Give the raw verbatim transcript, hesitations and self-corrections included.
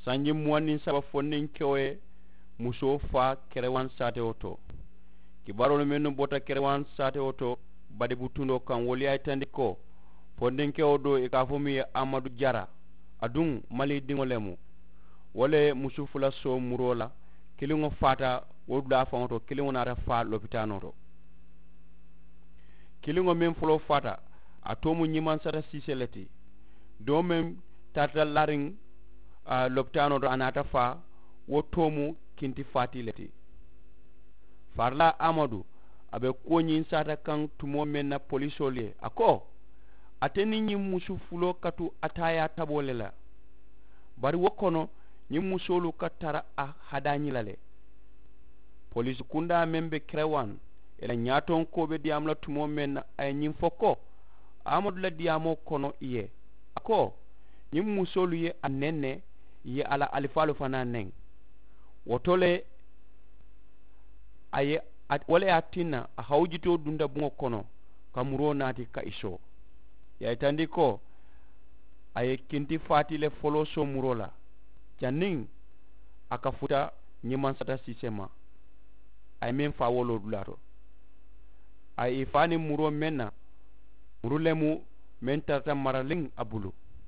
sanji muwannin saba fonnin kewe muso fa kerewan sate oto kibarolu mennu bota kerewan sate oto badi butundo kan woli ay tandi ko fonnin kewo do e ka fomi Amadou Jara adun mali dingolemu wole musu fula so murola kilingo fata woduda fa oto kilingo nata fa lopitano to kilingo men fulo fata atomu nyiman sata siseleti do men tata laring uh, lopitano do anata fa wotomu kinti fati leti farla Amadou abe konyin sata kan tumo men na polisole ako ateni nyi musu fulo katu ataya tabolela bari wokono nyi musolu katara a hadani lale police kunda membe krewan ela nyaton ko be diamla tumo men ay nyi foko Amadou la diamo kono iye ako nyi musolu ye anenne ye ala alifalu fana neng wotole aye at wala atina a hawjito dunda bungo kono kamuro nati ka iso ya itandi ko aye kinti fatile folo so murola janning akafuta nyiman sata sisema ay men fa wolo dularo ay ifani muro menna murulemu men tarta maraling abulu